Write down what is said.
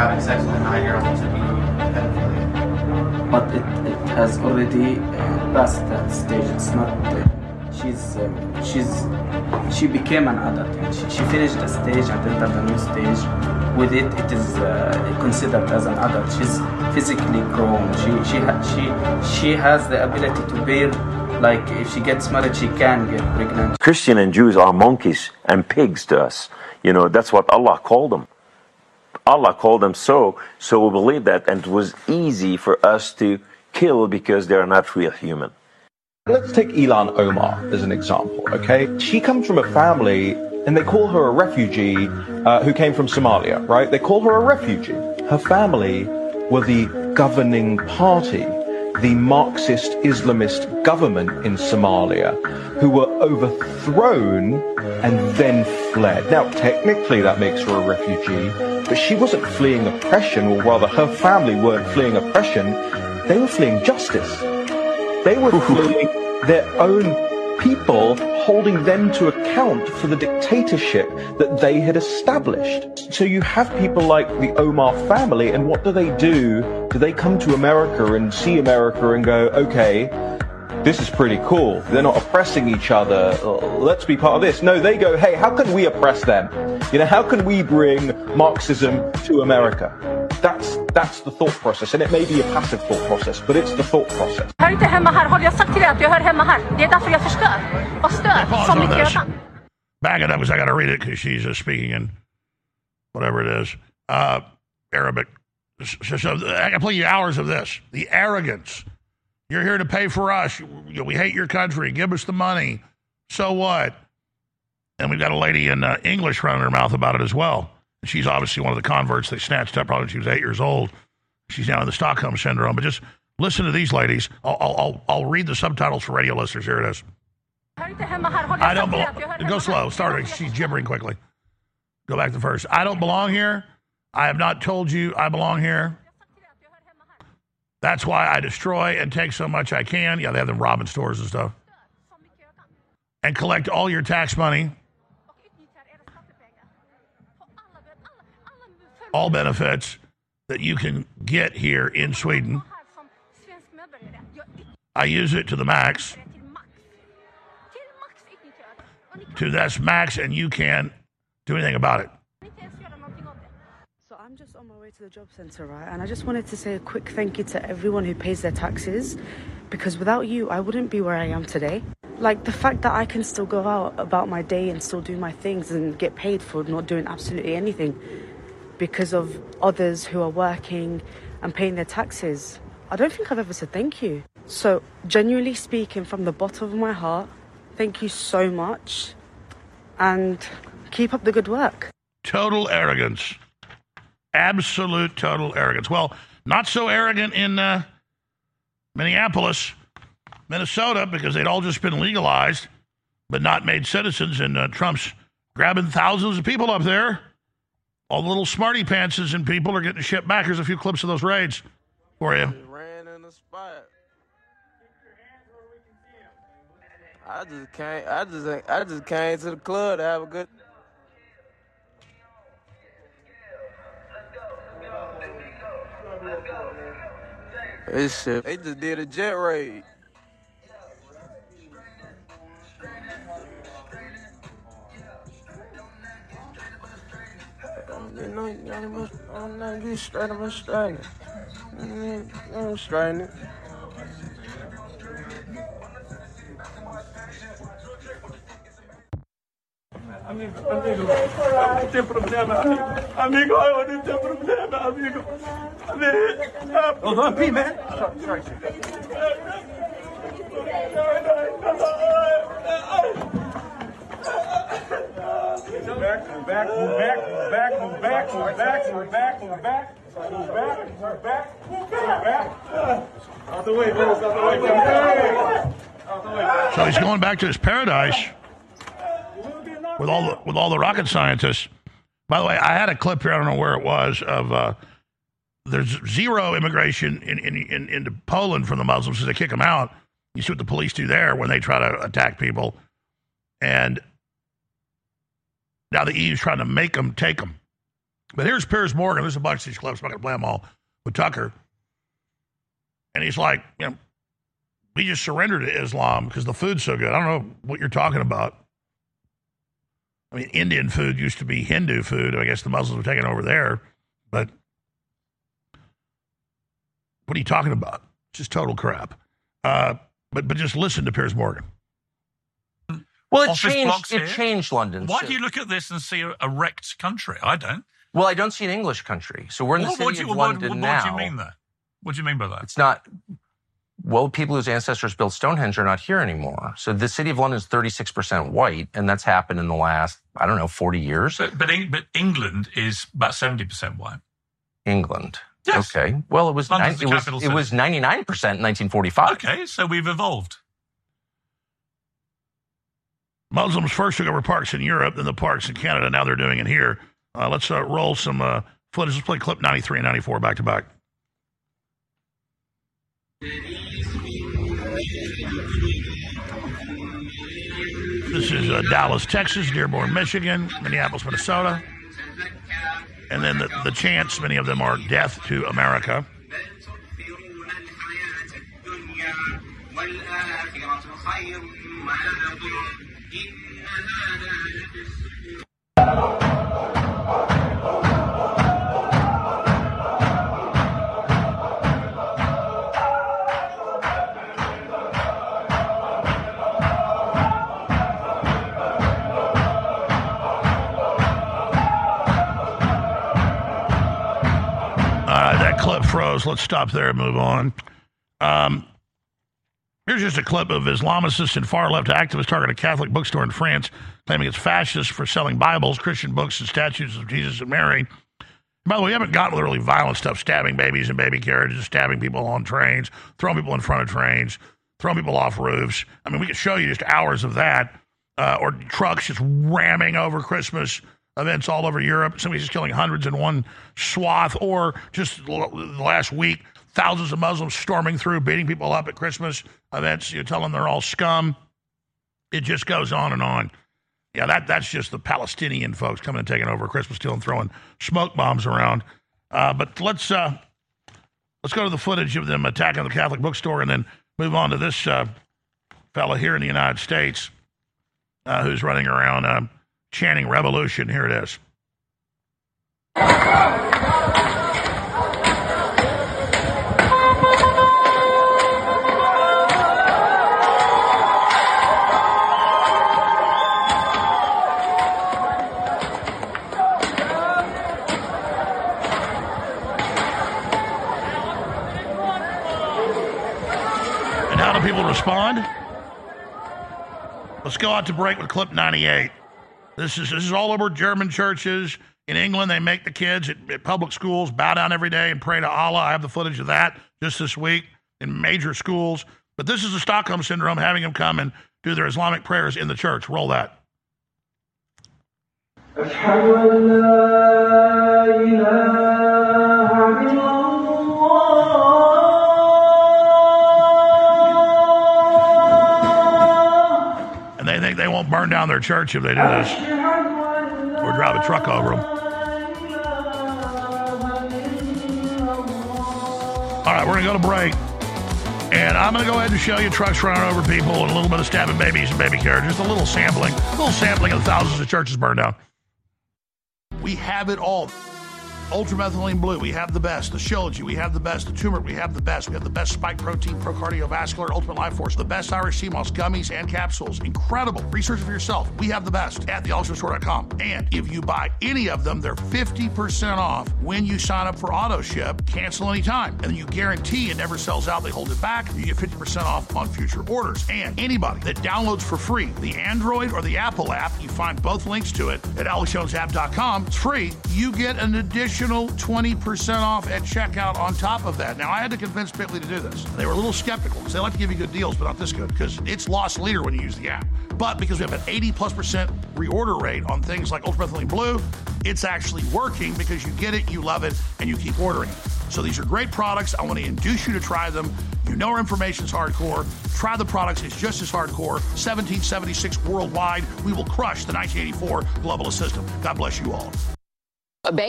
having sex with a 9-year-old to be pedophilia. But it has already passed that stage. It's not. She became an adult. She finished a stage and entered a new stage. With it, it is considered as an adult. She's physically grown. She has the ability to bear. Like if she gets married, she can get pregnant. Christian and Jews are monkeys and pigs to us. You know, that's what Allah called them. Allah called them so we believe that, and it was easy for us to kill because they're not real human. Let's take Ilan Omar as an example, okay? She comes from a family, and they call her a refugee who came from Somalia, right? They call her a refugee. Her family were the governing party, the Marxist Islamist government in Somalia, who were overthrown and then fled. Now, technically that makes her a refugee, but she wasn't fleeing oppression, or rather her family weren't fleeing oppression, they were fleeing justice. They were fleeing their own people, holding them to account for the dictatorship that they had established. So you have people like the Omar family, and what do? Do they come to America and see America and go, okay, this is pretty cool. They're not oppressing each other. Let's be part of this. No, they go, hey, how can we oppress them? You know, how can we bring Marxism to America? That's the thought process, and it may be a passive thought process, but it's the thought process. Hör inte hemma här. Har jag sagt till dig att jag hör hemma här? Det är därför jag förstör. Och stör som mitt röda. Back it up because I got to read it because she's speaking in whatever it is, Arabic. So I can play you hours of this. The arrogance. You're here to pay for us. We hate your country. Give us the money. So what? And we've got a lady in English running her mouth about it as well. She's obviously one of the converts they snatched up probably when she was 8 years old. She's now in the Stockholm Syndrome. But just listen to these ladies. I'll read the subtitles for radio listeners. Here it is. I don't belong. Go slow. Start. She's gibbering quickly. Go back to first. I don't belong here. I have not told you I belong here. That's why I destroy and take so much I can. Yeah, they have them robbing stores and stuff. And collect all your tax money. All benefits that you can get here in Sweden. I use it to the max. That's max, and you can't do anything about it. So I'm just on my way to the job centre, right? And I just wanted to say a quick thank you to everyone who pays their taxes, because without you, I wouldn't be where I am today. Like the fact that I can still go out about my day and still do my things and get paid for not doing absolutely anything because of others who are working and paying their taxes. I don't think I've ever said thank you. So genuinely speaking, from the bottom of my heart, thank you so much, and keep up the good work. Total arrogance. Absolute total arrogance. Well, not so arrogant in Minneapolis, Minnesota, because they'd all just been legalized, but not made citizens, and Trump's grabbing thousands of people up there. All the little smarty pantses and people are getting shipped back. Here's a few clips of those raids for you. Ran in the spot. I just came to the club to have a good. This shit. They just did a jet raid. I'm not be straight. I'm straight. I'm straight. Amigo, não tem problema, amigo, eu não tenho problema, amigo. Hold on, P, man. Sorry. Move back. Out the way, bro. So he's going back to his paradise with all the rocket scientists. By the way, I had a clip here, I don't know where it was, of there's zero immigration into Poland from the Muslims because they kick them out. You see what the police do there when they try to attack people. And now the EU's trying to make them take them. But here's Piers Morgan. There's a bunch of these clips. I'm not going to play them all with Tucker. And he's like, we just surrendered to Islam because the food's so good. I don't know what you're talking about. I mean, Indian food used to be Hindu food. I guess the Muslims were taking over there. But what are you talking about? It's just total crap. But just listen to Piers Morgan. Well, it changed London. Why do you look at this and see a wrecked country? I don't. Well, I don't see an English country. So we're in the city of London now. What do you mean there? What do you mean by that? It's not... Well, people whose ancestors built Stonehenge are not here anymore. So the city of London is 36% white, and that's happened in the last, 40 years. But England is about 70% white. England. Yes. Okay. Well, it was 99% in 1945. Okay, so we've evolved. Muslims first took over parks in Europe, then the parks in Canada. Now they're doing it here. Let's roll some footage. Let's play clip 93 and 94 back to back. This is Dallas, Texas, Dearborn, Michigan, Minneapolis, Minnesota. And then the chants, many of them are death to America. That clip froze. Let's stop there and move on. Here's just a clip of Islamicists and far-left activists targeting a Catholic bookstore in France, claiming it's fascist for selling Bibles, Christian books, and statues of Jesus and Mary. By the way, we haven't gotten to the really violent stuff, stabbing babies in baby carriages, stabbing people on trains, throwing people in front of trains, throwing people off roofs. I mean, we could show you just hours of that, or trucks just ramming over Christmas events all over Europe. Somebody's just killing hundreds in one swath, or just the last week, thousands of Muslims storming through, beating people up at Christmas events, telling them they're all scum. It just goes on and on. Yeah, that's just the Palestinian folks coming and taking over Christmas too and throwing smoke bombs around. But let's go to the footage of them attacking the Catholic bookstore and then move on to this fella here in the United States who's running around chanting revolution. Here it is. And how do people respond? Let's go out to break with clip 98. This is all over German churches. In England, they make the kids at public schools bow down every day and pray to Allah. I have the footage of that just this week in major schools. But this is the Stockholm Syndrome, having them come and do their Islamic prayers in the church. Roll that. And they think they won't burn down their church if they do this, or drive a truck over them. All right, we're going to go to break. And I'm going to go ahead and show you trucks running over people and a little bit of stabbing babies and baby carriages. Just a little sampling of thousands of churches burned down. We have it all. Ultramethylene Blue, we have the best. The Shilajit, we have the best. The turmeric, we have the best. We have the best spike protein, pro-cardiovascular, ultimate life force. The best Irish sea moss, gummies, and capsules. Incredible. Research it for yourself. We have the best at theultramastore.com. And if you buy any of them, they're 50% off when you sign up for auto ship. Cancel anytime. And then you guarantee it never sells out. They hold it back. You get 50% off on future orders. And anybody that downloads for free the Android or the Apple app, you find both links to it at AlexJonesApp.com. It's free. You get an additional 20% off at checkout on top of that. Now, I had to convince Bitly to do this. They were a little skeptical because they like to give you good deals, but not this good, because it's lost leader when you use the app. But because we have an 80+% reorder rate on things like Ultramethylene Blue, it's actually working because you get it, you love it, and you keep ordering it. So these are great products. I want to induce you to try them. You know our information's hardcore. Try the products. It's just as hardcore. 1776 worldwide. We will crush the 1984 globalist system. God bless you all.